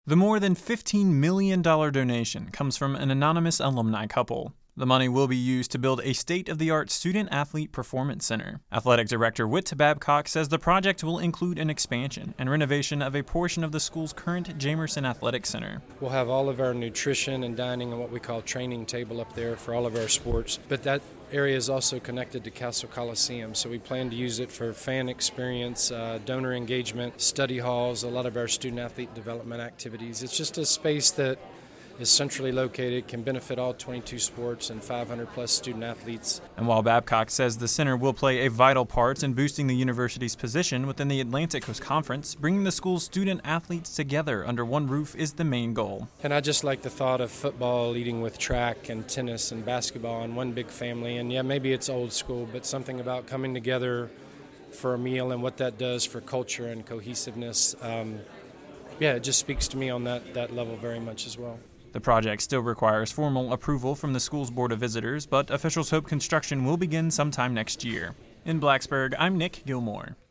The more than $15 million donation comes from an anonymous alumni couple. The money will be used to build a state-of-the-art student-athlete performance center. Athletic Director Whit Babcock says the project will include an expansion and renovation of a portion of the school's current Jamerson Athletic Center. We'll have all of our nutrition and dining and what we call training table up there for all of our sports, but that area is also connected to Castle Coliseum, so we plan to use it for fan experience, donor engagement, study halls, a lot of our student-athlete development activities. It's just a space that is centrally located, can benefit all 22 sports and 500-plus student-athletes. And while Babcock says the center will play a vital part in boosting the university's position within the Atlantic Coast Conference, bringing the school's student-athletes together under one roof is the main goal. And I just like the thought of football leading with track and tennis and basketball in one big family. And yeah, maybe it's old school, but something about coming together for a meal and what that does for culture and cohesiveness, it just speaks to me on that level very much as well. The project still requires formal approval from the school's Board of Visitors, but officials hope construction will begin sometime next year. In Blacksburg, I'm Nick Gilmore.